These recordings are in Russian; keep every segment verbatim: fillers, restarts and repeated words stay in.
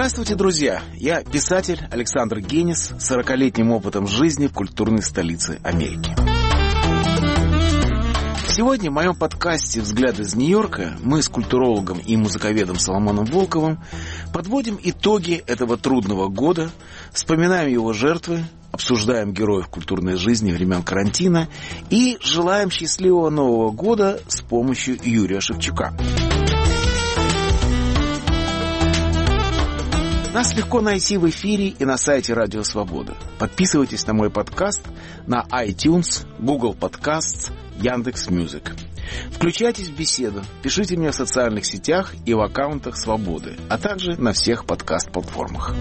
Здравствуйте, друзья! Я писатель Александр Генис с сорокалетним опытом жизни в культурной столице Америки. Сегодня в моем подкасте «Взгляд из Нью-Йорка» мы с культурологом и музыковедом Соломоном Волковым подводим итоги этого трудного года, вспоминаем его жертвы, обсуждаем героев культурной жизни времен карантина и желаем счастливого Нового года с помощью Юрия Шевчука. Нас легко найти в эфире и на сайте Радио Свобода. Подписывайтесь на мой подкаст на iTunes, Google Podcasts, Яндекс.Мьюзик. Включайтесь в беседу, пишите мне в социальных сетях и в аккаунтах Свободы, а также на всех подкаст-платформах.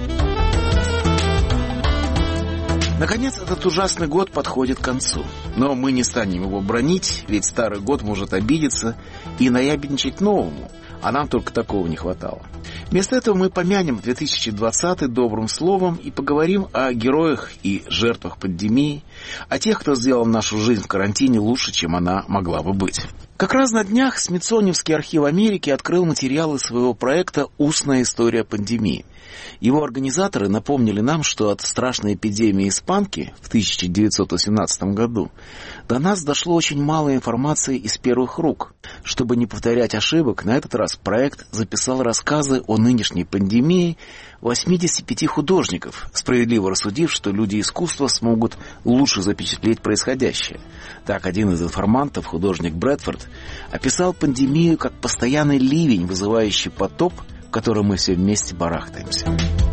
Наконец, этот ужасный год подходит к концу. Но мы не станем его бранить, ведь старый год может обидеться и наябедничать новому, а нам только такого не хватало. Вместо этого мы помянем две тысячи двадцатый добрым словом и поговорим о героях и жертвах пандемии, о тех, кто сделал нашу жизнь в карантине лучше, чем она могла бы быть. Как раз на днях Смитсонианский архив Америки открыл материалы своего проекта «Устная история пандемии». Его организаторы напомнили нам, что от страшной эпидемии испанки в тысяча девятьсот восемнадцатом году до нас дошло очень мало информации из первых рук. Чтобы не повторять ошибок, на этот раз проект записал рассказы о нынешней пандемии восьмидесяти пяти художников, справедливо рассудив, что люди искусства смогут лучше запечатлеть происходящее. Так, один из информантов, художник Брэдфорд, описал пандемию как постоянный ливень, вызывающий потоп, в котором мы все вместе барахтаемся.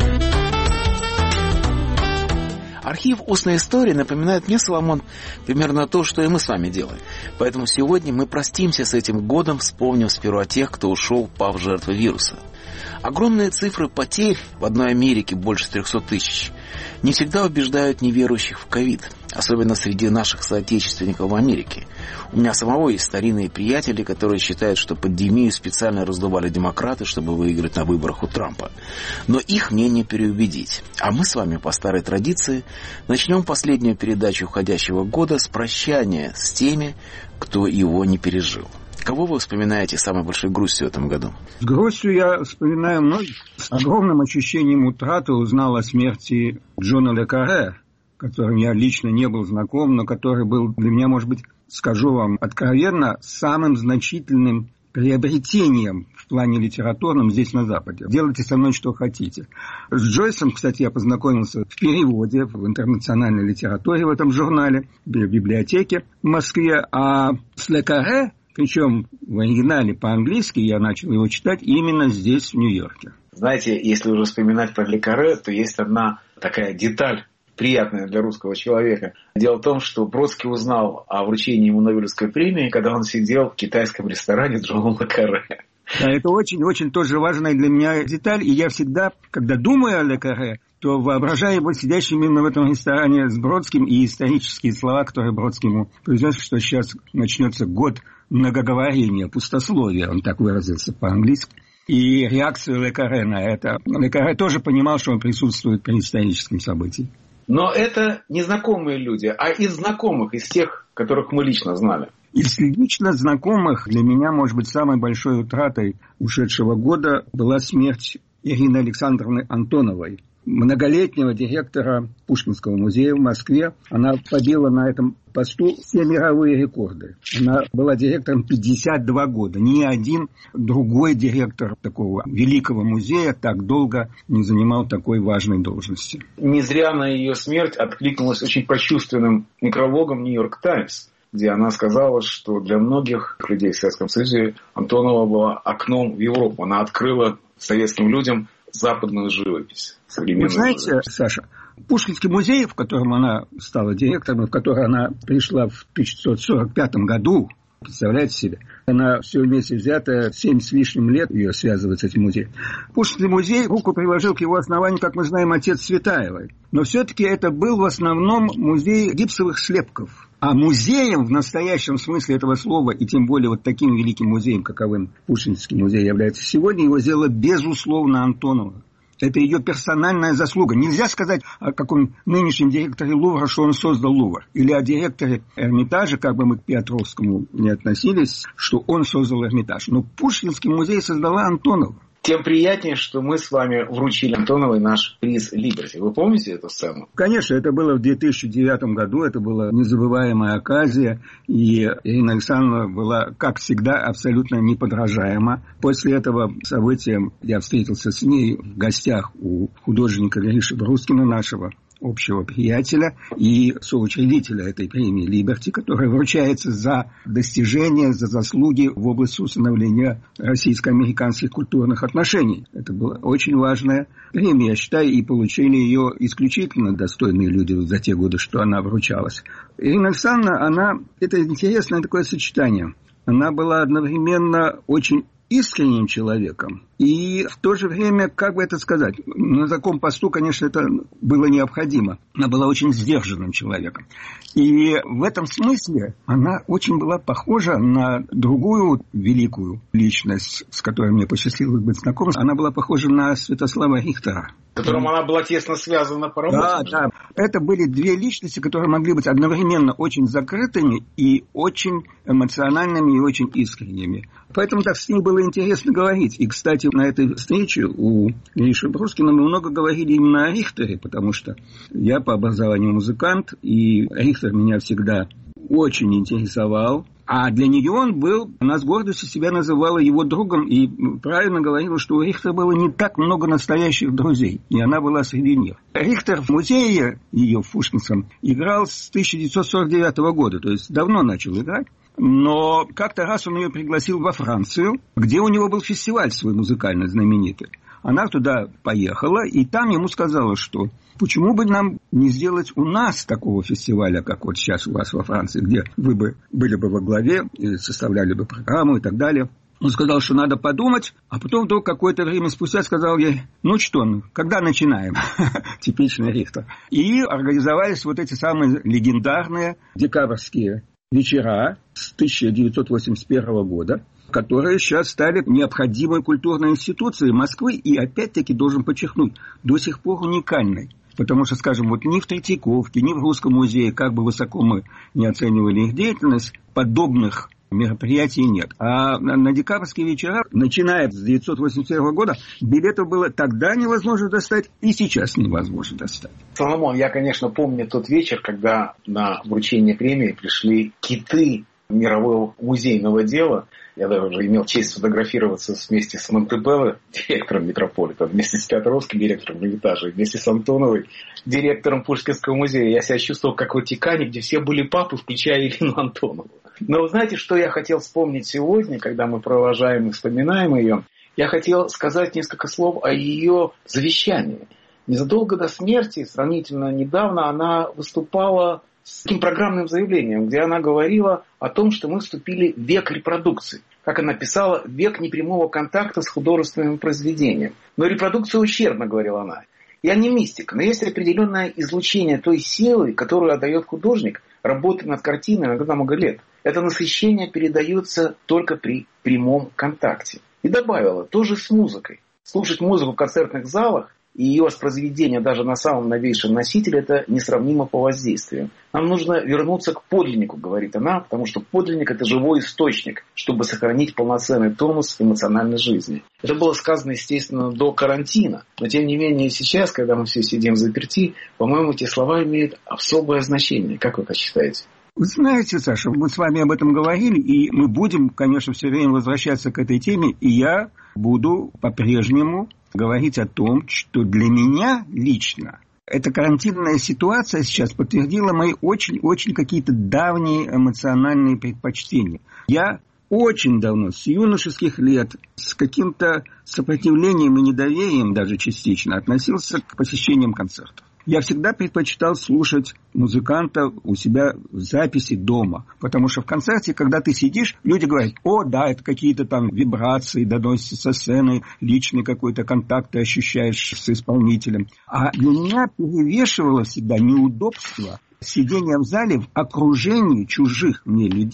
Архив «Устной истории» напоминает мне, Соломон, примерно то, что и мы с вами делаем. Поэтому сегодня мы простимся с этим годом, вспомнив сперва тех, кто ушел, пав жертвой вируса. Огромные цифры потерь, в одной Америке больше трехсот тысяч, не всегда убеждают неверующих в ковид, особенно среди наших соотечественников в Америке. У меня самого есть старинные приятели, которые считают, что пандемию специально раздували демократы, чтобы выиграть на выборах у Трампа. Но их мнение переубедить. А мы с вами по старой традиции начнем последнюю передачу уходящего года с прощания с теми, кто его не пережил. Кого вы вспоминаете с самой большой грустью в этом году? С грустью я вспоминаю многих. С огромным ощущением утраты узнал о смерти Джона Ле Карре, которым я лично не был знаком, но который был для меня, может быть, скажу вам откровенно, самым значительным приобретением в плане литературном здесь, на Западе. Делайте со мной что хотите. С Джойсом, кстати, я познакомился в переводе, в интернациональной литературе в этом журнале, в библиотеке в Москве. А с Ле Карре, причем в оригинале по-английски, я начал его читать именно здесь, в Нью-Йорке. Знаете, если уже вспоминать про Ле Карре, то есть одна такая деталь, приятная для русского человека. Дело в том, что Бродский узнал о вручении ему Нобелевской премии, когда он сидел в китайском ресторане с Джоном Ле Карре. Да, это очень-очень тоже важная для меня деталь. И я всегда, когда думаю о Ле Карре, то воображаю его сидящим именно в этом ресторане с Бродским, и исторические слова, которые Бродский ему произнес, что сейчас начнется год многоговорения, пустословия, он так выразился по-английски. И реакцию Ле Карре на это. Ле Карре тоже понимал, что он присутствует при историческом событии. Но это не знакомые люди, а из знакомых, из тех, которых мы лично знали. Из лично знакомых для меня, может быть, самой большой утратой ушедшего года была смерть Ирины Александровны Антоновой, многолетнего директора Пушкинского музея в Москве. Она побила на этом посту все мировые рекорды. Она была директором пятьдесят два года. Ни один другой директор такого великого музея так долго не занимал такой важной должности. Не зря на ее смерть откликнулась очень прочувственным некрологом «Нью-Йорк Таймс», где она сказала, что для многих людей в Советском Союзе Антонова была окном в Европу. Она открыла советским людям западную живопись. Вы знаете, живопись. Саша, Пушкинский музей, в котором она стала директором, в который она пришла в тысяча девятьсот сорок пятом году, представляете себе, она все вместе взятая, семь с лишним лет ее связывает с этим музеем. Пушкинский музей руку приложил к его основанию, как мы знаем, отец Цветаевой. Но все-таки это был в основном музей гипсовых слепков. А музеем в настоящем смысле этого слова, и тем более вот таким великим музеем, каковым Пушкинский музей является сегодня, его сделала безусловно Антонова. Это ее персональная заслуга. Нельзя сказать о каком нынешнем директоре Лувра, что он создал Лувр. Или о директоре Эрмитажа, как бы мы к Петровскому не относились, что он создал Эрмитаж. Но Пушкинский музей создала Антонова. Тем приятнее, что мы с вами вручили Антоновой наш приз Либерти. Вы помните эту сцену? Конечно, это было в две тысячи девятом году, это была незабываемая оказия, и Ирина Александровна была, как всегда, абсолютно неподражаема. После этого события я встретился с ней в гостях у художника Гриши Брускина, нашего общего приятеля и соучредителя этой премии «Либерти», которая вручается за достижения, за заслуги в области установления российско-американских культурных отношений. Это была очень важная премия, я считаю, и получили ее исключительно достойные люди за те годы, что она вручалась. Ирина Александровна, она, это интересное такое сочетание. Она была одновременно очень искренним человеком. И в то же время, как бы это сказать, на таком посту, конечно, это было необходимо. Она была очень сдержанным человеком. И в этом смысле она очень была похожа на другую великую личность, с которой мне посчастливилось быть знакомым. Она была похожа на Святослава Рихтера. С которым она была тесно связана по работе. Да, да. Это были две личности, которые могли быть одновременно очень закрытыми и очень эмоциональными и очень искренними. Поэтому так с ней было интересно говорить. И, кстати, на этой встрече у Гриши Брускина мы много говорили именно о Рихтере, потому что я по образованию музыкант, и Рихтер меня всегда очень интересовал. А для нее он был, она с гордостью себя называла его другом и правильно говорила, что у Рихтера было не так много настоящих друзей, и она была среди них. Рихтер в музее ее в Пушкинском играл с тысяча девятьсот сорок девятого года, то есть давно начал играть. Но как-то раз он ее пригласил во Францию, где у него был фестиваль свой музыкальный знаменитый. Она туда поехала, и там ему сказала, что почему бы нам не сделать у нас такого фестиваля, как вот сейчас у вас во Франции, где вы бы были бы во главе, и составляли бы программу и так далее. Он сказал, что надо подумать, а потом вдруг какое-то время спустя сказал ей, ну что, когда начинаем? Типичный Рихтер. И организовались вот эти самые легендарные декабрьские вечера с тысяча девятьсот восемьдесят первого года, которые сейчас стали необходимой культурной институцией Москвы, и опять-таки должен подчеркнуть, до сих пор уникальной. Потому что, скажем, вот ни в Третьяковке, ни в Русском музее, как бы высоко мы не оценивали их деятельность, подобных мероприятий нет. А на декабрьские вечера, начиная с тысяча девятьсот восемьдесят первого года, билетов было тогда невозможно достать, и сейчас невозможно достать. Соломон, я, конечно, помню тот вечер, когда на вручение премии пришли киты мирового музейного дела. Я даже имел честь сфотографироваться вместе с Монтебелло, директором Метрополита, вместе с Петровским, директором Эрмитажа, вместе с Антоновой, директором Пушкинского музея. Я себя чувствовал как в Ватикане, где все были папы, включая Ирину Антонову. Но вы знаете, что я хотел вспомнить сегодня, когда мы провожаем и вспоминаем ее? Я хотел сказать несколько слов о ее завещании. Незадолго до смерти, сравнительно недавно, она выступала с таким программным заявлением, где она говорила о том, что мы вступили в век репродукции. Как она писала, век непрямого контакта с художественным произведением. Но репродукция ущербна, говорила она. Я не мистик, но есть определенное излучение той силы, которую отдает художник, работая над картиной иногда много лет. Это насыщение передается только при прямом контакте. И добавила, тоже с музыкой. Слушать музыку в концертных залах и ее воспроизведение даже на самом новейшем носителе – это несравнимо по воздействию. Нам нужно вернуться к подлиннику, говорит она, потому что подлинник – это живой источник, чтобы сохранить полноценный тонус эмоциональной жизни. Это было сказано, естественно, до карантина. Но, тем не менее, сейчас, когда мы все сидим заперти, по-моему, эти слова имеют особое значение. Как вы это считаете? Вы знаете, Саша, мы с вами об этом говорили, и мы будем, конечно, все время возвращаться к этой теме, и я буду по-прежнему говорить о том, что для меня лично эта карантинная ситуация сейчас подтвердила мои очень-очень какие-то давние эмоциональные предпочтения. Я очень давно, с юношеских лет, с каким-то сопротивлением и недоверием даже частично относился к посещениям концертов. Я всегда предпочитал слушать музыканта у себя в записи дома. Потому что в концерте, когда ты сидишь, люди говорят, о, да, это какие-то там вибрации, доносятся со сцены, личный какой-то контакт ты ощущаешь с исполнителем. А для меня перевешивало всегда неудобство сидения в зале в окружении чужих мне людей,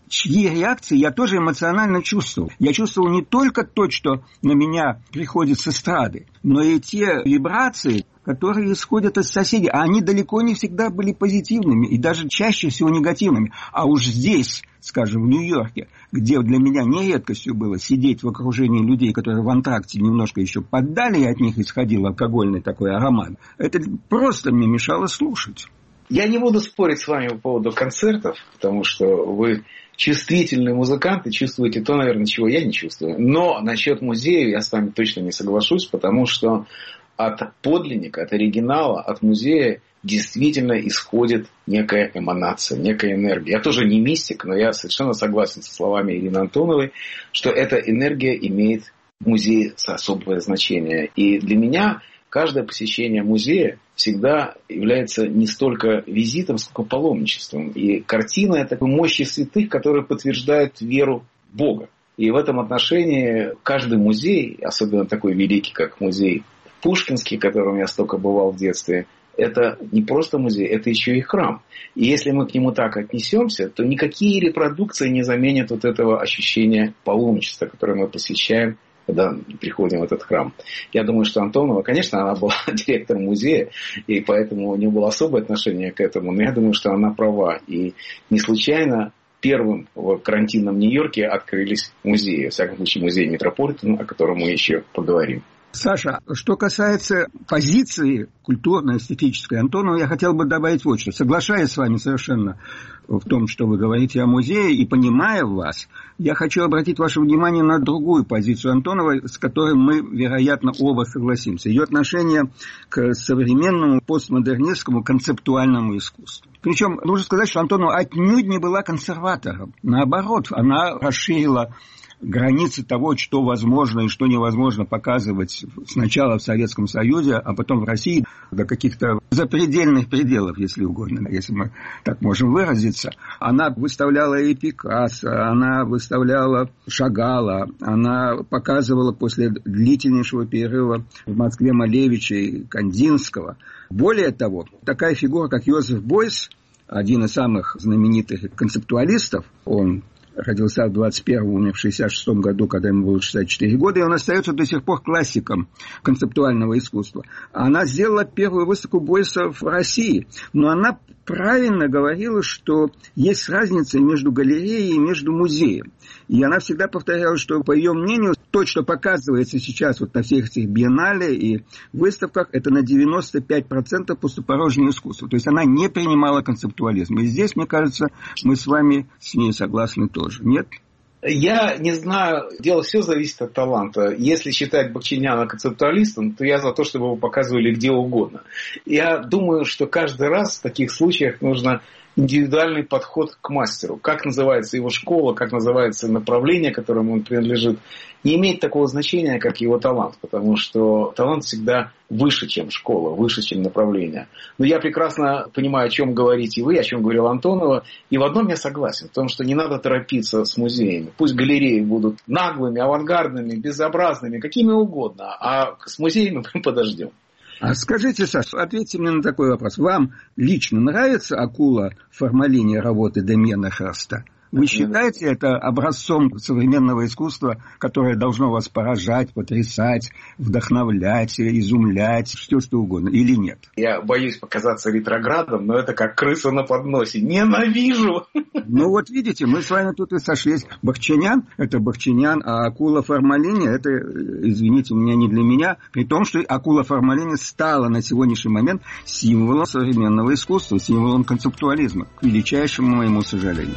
чьи реакции я тоже эмоционально чувствовал. Я чувствовал не только то, что на меня приходит с эстрады, но и те вибрации, которые исходят от соседей. А они далеко не всегда были позитивными и даже чаще всего негативными. А уж здесь, скажем, в Нью-Йорке, где для меня не редкостью было сидеть в окружении людей, которые в антракте немножко еще поддали, и от них исходил алкогольный такой аромат, это просто мне мешало слушать. Я не буду спорить с вами по поводу концертов, потому что вы чувствительные музыканты, чувствуете то, наверное, чего я не чувствую. Но насчет музея я с вами точно не соглашусь, потому что от подлинника, от оригинала, от музея действительно исходит некая эманация, некая энергия. Я тоже не мистик, но я совершенно согласен со словами Ирины Антоновой, что эта энергия имеет в музее особое значение. И для меня каждое посещение музея всегда является не столько визитом, сколько паломничеством. И картина – это мощи святых, которые подтверждают веру в Бога. И в этом отношении каждый музей, особенно такой великий, как музей Пушкинский, в котором я столько бывал в детстве, это не просто музей, это еще и храм. И если мы к нему так отнесемся, то никакие репродукции не заменят вот этого ощущения паломничества, которое мы посещаем, когда приходим в этот храм. Я думаю, что Антонова, конечно, она была директором музея, и поэтому у нее было особое отношение к этому, но я думаю, что она права. И не случайно первым в карантинном Нью-Йорке открылись музеи. Во всяком случае, музей Метрополитена, о котором мы еще поговорим. Саша, что касается позиции культурно-эстетической Антонова, я хотел бы добавить вот что. Соглашаясь с вами совершенно в том, что вы говорите о музее, и понимая вас, я хочу обратить ваше внимание на другую позицию Антоновой, с которой мы, вероятно, оба согласимся. Ее отношение к современному постмодернистскому концептуальному искусству. Причем, нужно сказать, что Антонова отнюдь не была консерватором. Наоборот, она расширила границы того, что возможно и что невозможно показывать сначала в Советском Союзе, а потом в России до каких-то запредельных пределов, если угодно, если мы так можем выразиться. Она выставляла и Пикассо, она выставляла Шагала, она показывала после длительнейшего перерыва в Москве Малевича и Кандинского. Более того, такая фигура, как Йозеф Бойс, один из самых знаменитых концептуалистов, он родился в двадцать первом, умер в шестьдесят шестом году, когда ему было шестьдесят четыре года, и он остается до сих пор классиком концептуального искусства. Она сделала первую выставку Бойса в России, но она правильно говорила, что есть разница между галереей и между музеем. И она всегда повторяла, что, по ее мнению, то, что показывается сейчас вот на всех этих биеннале и выставках, это на девяносто пять процентов пустопорожнее искусство. То есть она не принимала концептуализм. И здесь, мне кажется, мы с вами с ней согласны тоже. Нет? Я не знаю, дело все зависит от таланта. Если считать Бахчиняна концептуалистом, то я за то, чтобы его показывали где угодно. Я думаю, что каждый раз в таких случаях нужно индивидуальный подход к мастеру. Как называется его школа, как называется направление, которому он принадлежит, не имеет такого значения, как его талант. Потому что талант всегда выше, чем школа, выше, чем направление. Но я прекрасно понимаю, о чем говорите вы, о чем говорил Антонова. И в одном я согласен, в том, что не надо торопиться с музеями. Пусть галереи будут наглыми, авангардными, безобразными, какими угодно. А с музеями мы подождем. А скажите, Саша, ответьте мне на такой вопрос. Вам лично нравится акула в формалине работы Демьена Херста? Вы считаете это образцом современного искусства, которое должно вас поражать, потрясать, вдохновлять, изумлять, все что угодно, или нет? Я боюсь показаться ретроградом, но это как крыса на подносе. Ненавижу! Ну вот видите, мы с вами тут и сошлись. Бахчинян – это Бахчинян, а акула в формалине – это, извините меня, не для меня. При том, что акула в формалине стала на сегодняшний момент символом современного искусства, символом концептуализма, к величайшему моему сожалению.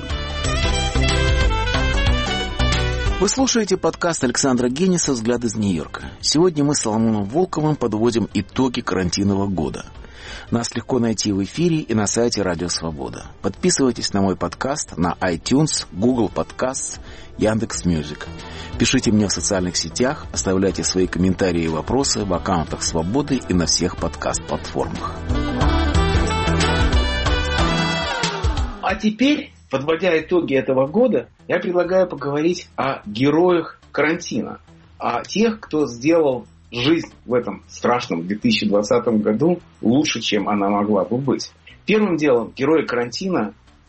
Вы слушаете подкаст Александра Генниса «Взгляд из Нью-Йорка». Сегодня мы с Соломоном Волковым подводим итоги карантинного года. Нас легко найти в эфире и на сайте Радио Свобода. Подписывайтесь на мой подкаст на iTunes, Google Podcasts, Яндекс.Мьюзик. Пишите мне в социальных сетях, оставляйте свои комментарии и вопросы в аккаунтах Свободы и на всех подкаст-платформах. А теперь, подводя итоги этого года, я предлагаю поговорить о героях карантина. О тех, кто сделал жизнь в этом страшном две тысячи двадцатом году лучше, чем она могла бы быть. Первым делом герои карантина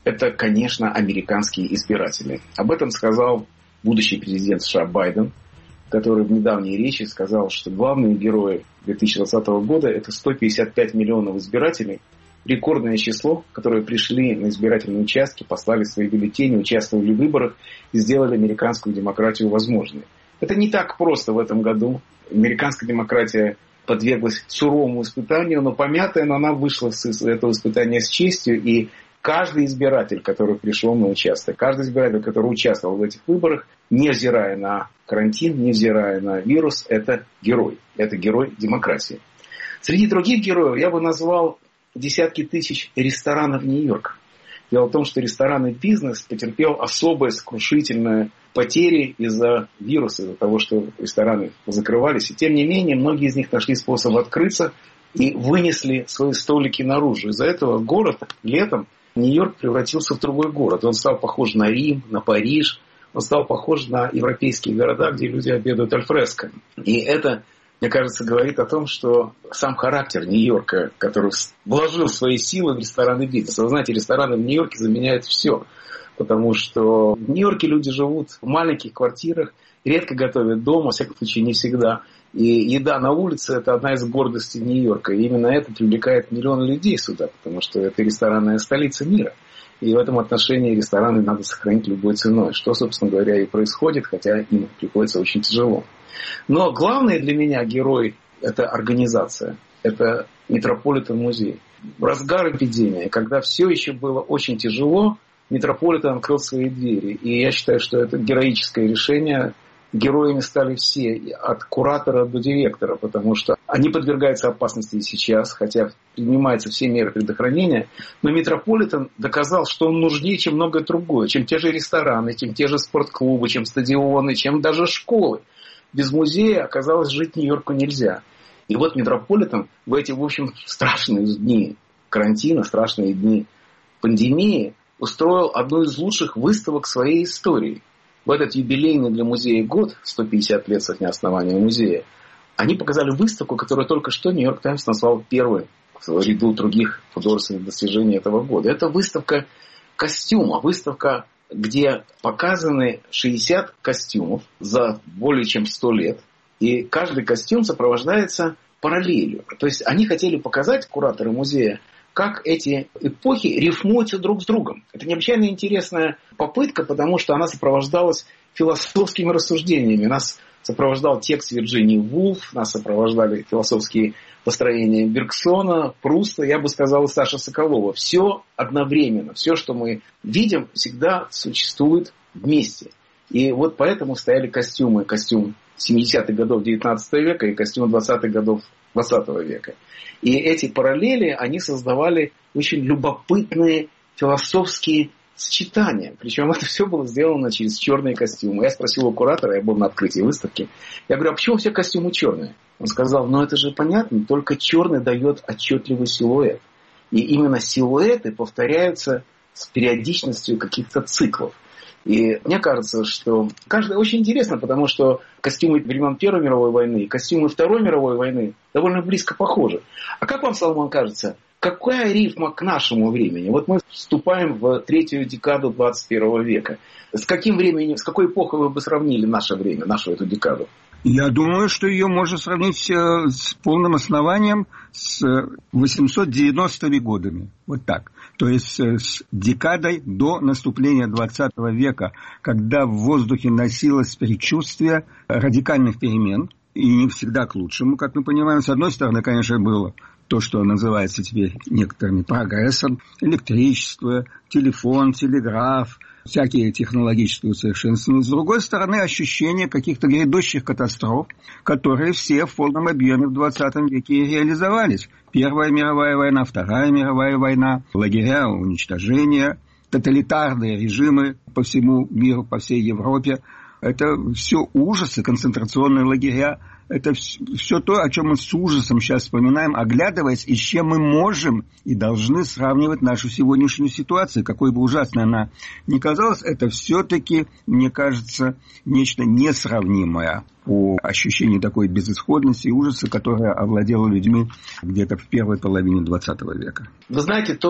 это, конечно, американские избиратели. Об этом сказал будущий президент США Байден, который в недавней речи сказал, что главные герои две тысячи двадцатого года – это сто пятьдесят пять миллионов избирателей, рекордное число, которые пришли на избирательные участки, послали свои бюллетени, участвовали в выборах и сделали американскую демократию возможной. Это не так просто в этом году. Американская демократия подверглась суровому испытанию, но помятая, но она вышла с этого испытания с честью, и каждый избиратель, который пришел на участок, каждый избиратель, который участвовал в этих выборах, невзирая на карантин, невзирая на вирус, это герой. Это герой демократии. Среди других героев я бы назвал десятки тысяч ресторанов Нью-Йорка. Дело в том, что ресторанный бизнес потерпел особые сокрушительные потери из-за вируса, из-за того, что рестораны закрывались. И тем не менее, многие из них нашли способ открыться и вынесли свои столики наружу. Из-за этого город летом, Нью-Йорк превратился в другой город. Он стал похож на Рим, на Париж. Он стал похож на европейские города, где люди обедают альфреско. И это, мне кажется, говорит о том, что сам характер Нью-Йорка, который вложил свои силы в ресторанный бизнес. Вы знаете, рестораны в Нью-Йорке заменяют все. Потому что в Нью-Йорке люди живут в маленьких квартирах, редко готовят дома, во всяком случае не всегда. И еда на улице – это одна из гордостей Нью-Йорка. И именно это привлекает миллионы людей сюда, потому что это ресторанная столица мира. И в этом отношении рестораны надо сохранить любой ценой, что, собственно говоря, и происходит, хотя им приходится очень тяжело. Но главный для меня герой – это организация, это Метрополитен-музей. В разгар эпидемии, когда все еще было очень тяжело, Метрополитен открыл свои двери. И я считаю, что это героическое решение. Героями стали все, от куратора до директора, потому что они подвергаются опасности и сейчас, хотя принимаются все меры предохранения. Но Метрополитен доказал, что он нужнее, чем многое другое, чем те же рестораны, чем те же спортклубы, чем стадионы, чем даже школы. Без музея, оказалось, жить Нью-Йорку нельзя. И вот Метрополитен в эти, в общем, страшные дни карантина, страшные дни пандемии устроил одну из лучших выставок своей истории. В этот юбилейный для музея год, сто пятьдесят лет со дня основания музея, они показали выставку, которую только что Нью-Йорк Таймс назвал первой в ряду других художественных достижений этого года. Это выставка костюма, выставка, где показаны шестьдесят костюмов за более чем сто лет. И каждый костюм сопровождается параллелью. То есть они хотели показать, кураторы музея, как эти эпохи рифмуются друг с другом. Это необычайно интересная попытка, потому что она сопровождалась философскими рассуждениями. Нас сопровождал текст Вирджинии Вулф, нас сопровождали философские построения Бергсона, Пруста, я бы сказал, и Саши Соколова. Все одновременно, все, что мы видим, всегда существует вместе. И вот поэтому стояли костюмы. Костюм семидесятых годов девятнадцатого века и костюм двадцатых годов двадцатого века. И эти параллели, они создавали очень любопытные философские сочетания. Причем это все было сделано через черные костюмы. Я спросил у куратора, я был на открытии выставки. Я говорю, а почему все костюмы черные? Он сказал, ну это же понятно, только черный дает отчетливый силуэт. И именно силуэты повторяются с периодичностью каких-то циклов. И мне кажется, что каждый очень интересно, потому что костюмы времен Первой мировой войны и костюмы Второй мировой войны довольно близко похожи. А как вам, Соломон, кажется, какая рифма к нашему времени? Вот мы вступаем в третью декаду двадцать первого века. С каким временем, с какой эпохой вы бы сравнили наше время, нашу эту декаду? Я думаю, что ее можно сравнить с полным основанием с восемьсот девяностыми годами. Вот так. То есть с декадой до наступления двадцатого века, когда в воздухе носилось предчувствие радикальных перемен. И не всегда к лучшему, как мы понимаем. С одной стороны, конечно, было то, что называется теперь некоторыми прогрессом. Электричество, телефон, телеграф, всякие технологические усовершенствования. С другой стороны, ощущение каких-то грядущих катастроф, которые все в полном объеме в двадцатом веке и реализовались. Первая мировая война, Вторая мировая война, лагеря уничтожения, тоталитарные режимы по всему миру, по всей Европе. Это все ужасы, концентрационные лагеря. Это все то, о чем мы с ужасом сейчас вспоминаем, оглядываясь, и с чем мы можем и должны сравнивать нашу сегодняшнюю ситуацию. Какой бы ужасной она ни казалась, это все-таки, мне кажется, нечто несравнимое по ощущению такой безысходности и ужаса, которое овладело людьми где-то в первой половине двадцатого века. Вы знаете, тот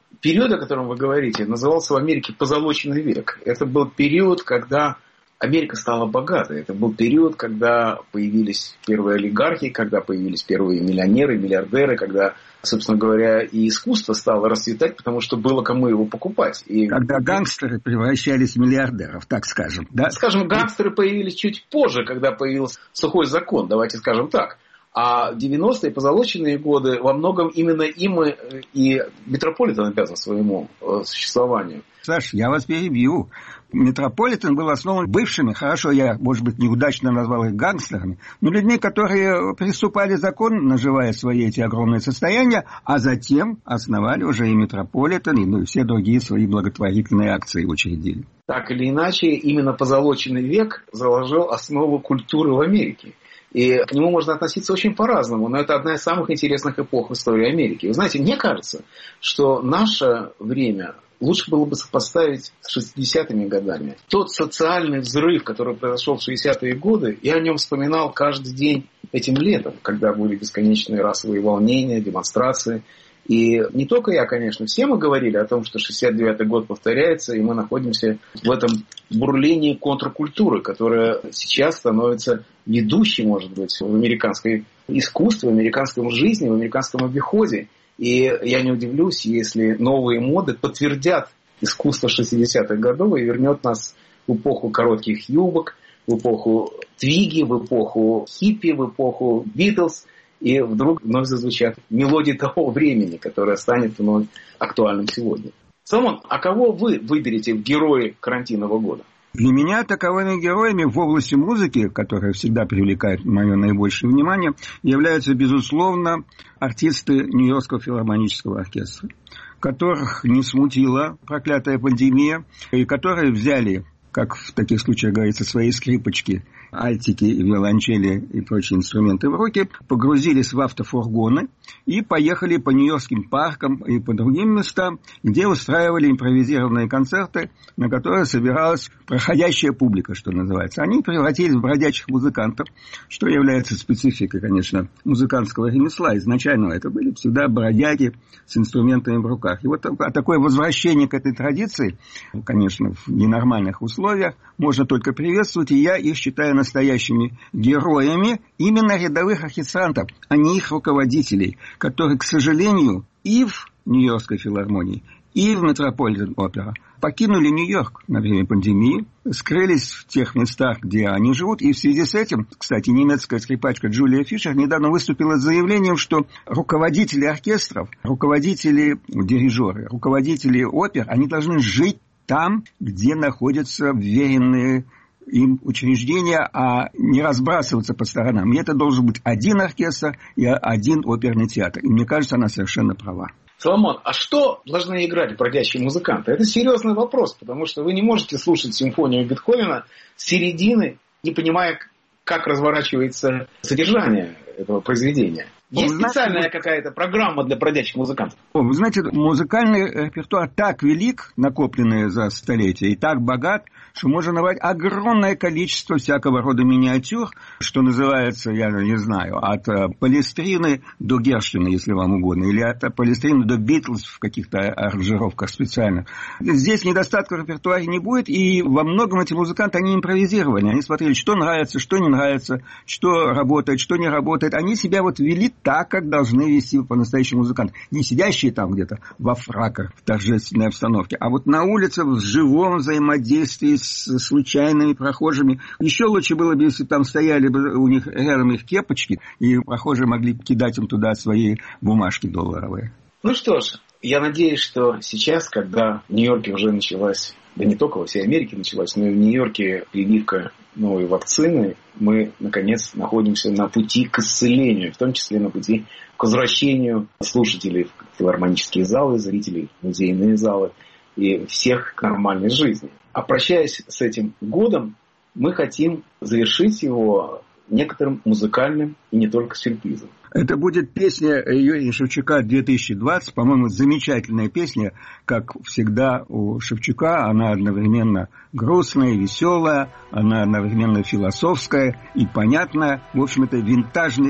период, о котором вы говорите, назывался в Америке позолоченный век. Это был период, когда Америка стала богатой. Это был период, когда появились первые олигархи, когда появились первые миллионеры, миллиардеры, когда, собственно говоря, и искусство стало расцветать, потому что было кому его покупать. И... Когда гангстеры превращались в миллиардеров, так скажем. Да? Скажем, гангстеры появились чуть позже, когда появился сухой закон, давайте скажем так. А девяностые позолоченные годы во многом именно им и Метрополитен обязан своему существованию. Саш, я вас перебью. Метрополитен был основан бывшими, хорошо, я, может быть, неудачно назвал их гангстерами, но людьми, которые приступали закон, наживая свои эти огромные состояния, а затем основали уже и Метрополитен, и ну, все другие свои благотворительные акции учредили. Так или иначе, именно позолоченный век заложил основу культуры в Америке. И к нему можно относиться очень по-разному, но это одна из самых интересных эпох в истории Америки. Вы знаете, мне кажется, что наше время лучше было бы сопоставить с шестидесятыми годами. Тот социальный взрыв, который произошел в шестидесятые годы, я о нем вспоминал каждый день этим летом, когда были бесконечные расовые волнения, демонстрации. И не только я, конечно, все мы говорили о том, что шестьдесят девятый год повторяется, и мы находимся в этом бурлении контркультуры, которая сейчас становится ведущей, может быть, в американской искусстве, в американской жизни, в американском обиходе. И я не удивлюсь, если новые моды подтвердят искусство шестидесятых годов и вернет нас в эпоху коротких юбок, в эпоху твиги, в эпоху хиппи, в эпоху Битлз. И вдруг вновь зазвучат мелодии того времени, которое станет вновь актуальным сегодня. Соломон, а кого вы выберете в герои карантинного года? Для меня таковыми героями в области музыки, которая всегда привлекает мое наибольшее внимание, являются, безусловно, артисты Нью-Йоркского филармонического оркестра, которых не смутила проклятая пандемия, и которые взяли, как в таких случаях говорится, свои скрипочки, альтики, виолончели и прочие инструменты в руки, погрузились в автофургоны и поехали по нью-йоркским паркам и по другим местам, где устраивали импровизированные концерты, на которые собиралась проходящая публика, что называется. Они превратились в бродячих музыкантов, что является спецификой, конечно, музыкантского ремесла. Изначально это были всегда бродяги с инструментами в руках. И вот такое возвращение к этой традиции, конечно, в ненормальных условиях, можно только приветствовать, и я их считаю настоящими героями именно рядовых оркестрантов, а не их руководителей, которые, к сожалению, и в Нью-Йоркской филармонии, и в Метрополитен опера покинули Нью-Йорк на время пандемии, скрылись в тех местах, где они живут. И в связи с этим, кстати, немецкая скрипачка Джулия Фишер недавно выступила с заявлением, что руководители оркестров, руководители, дирижеры, руководители опер, они должны жить там, где находятся вверенные им учреждения, а не разбрасываться по сторонам. И это должен быть один оркестр и один оперный театр. И мне кажется, она совершенно права. Соломон, а что должны играть бродячие музыканты? Это серьезный вопрос, потому что вы не можете слушать симфонию Бетховена с середины, не понимая, как разворачивается содержание этого произведения. Есть Вы специальная знаете, какая-то программа для бродячих музыкантов? Вы знаете, музыкальный репертуар так велик, накопленный за столетия, и так богат, что можно назвать огромное количество всякого рода миниатюр, что называется, я не знаю, от Палестрины до Гершвина, если вам угодно, или от Палестрины до Битлз в каких-то аранжировках специальных. Здесь недостатка в репертуаре не будет, и во многом эти музыканты, они импровизировали, они смотрели, что нравится, что не нравится, что работает, что не работает. Они себя вот вели так, как должны вести по-настоящему музыканты. Не сидящие там где-то во фраках, в торжественной обстановке, а вот на улице в живом взаимодействии с случайными прохожими. Еще лучше было бы, если там стояли бы у них рядом их кепочки, и прохожие могли кидать им туда свои бумажки долларовые. Ну что ж, я надеюсь, что сейчас, когда в Нью-Йорке уже началась, да не только во всей Америке началась, но и в Нью-Йорке прививка новой вакцины, мы, наконец, находимся на пути к исцелению, в том числе на пути к возвращению слушателей в филармонические залы, зрителей в музейные залы и всех к нормальной жизни. А прощаясь с этим годом, мы хотим завершить его некоторым музыкальным и не только сюрпризом. Это будет песня Юрия Шевчука две тысячи двадцать, по-моему, замечательная песня, как всегда у Шевчука. Она одновременно грустная, веселая, она одновременно философская и понятная. В общем, это винтажный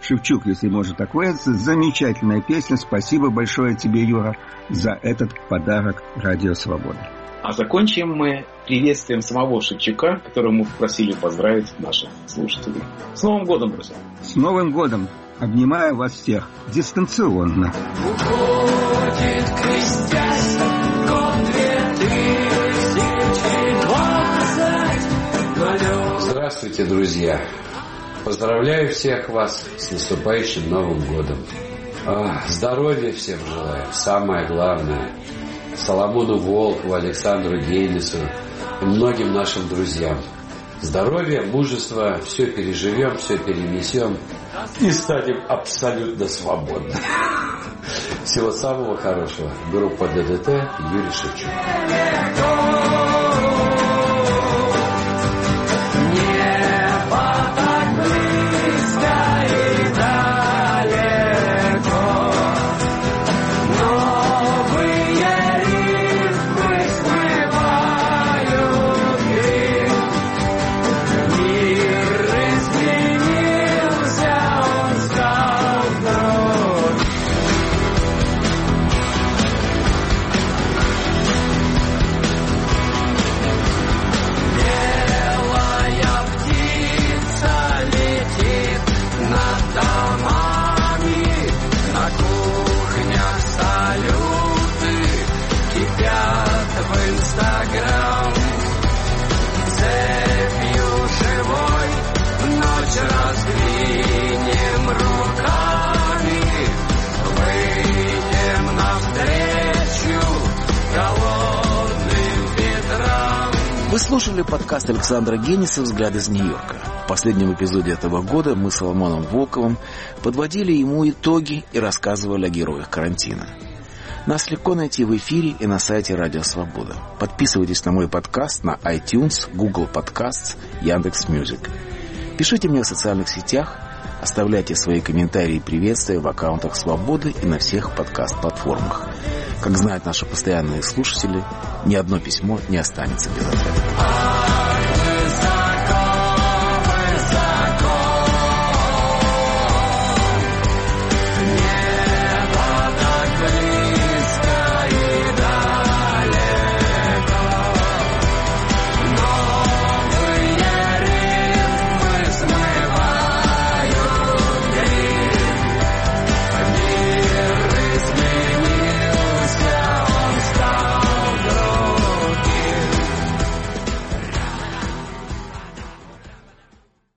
Шевчук, если можно так выразиться. Замечательная песня. Спасибо большое тебе, Юра, за этот подарок Радио Свобода. А закончим мы приветствием самого Шевчука, которого мы попросили поздравить наших слушателей. С Новым годом, друзья! С Новым годом! Обнимаю вас всех дистанционно. Уходит, крестясь, год две тысячи двадцать. Здравствуйте, друзья! Поздравляю всех вас с наступающим Новым годом. Здоровья всем желаю, самое главное. Соломону Волкову, Александру Гейнису и многим нашим друзьям. Здоровья, мужества, все переживем, все перенесем и станем абсолютно свободны. Всего самого хорошего. Группа ДДТ, Юрий Шевчук. Вы слушали подкаст Александра Гейниса «Взгляд из Нью-Йорка». В последнем эпизоде этого года мы с Соломоном Волковым подводили ему итоги и рассказывали о героях карантина. Нас легко найти в эфире и на сайте Радио Свобода. Подписывайтесь на мой подкаст на iTunes, Google Podcasts, Яндекс.Мьюзик. Пишите мне в социальных сетях, оставляйте свои комментарии и приветствия в аккаунтах Свободы и на всех подкаст-платформах. Как знают наши постоянные слушатели, ни одно письмо не останется без ответа.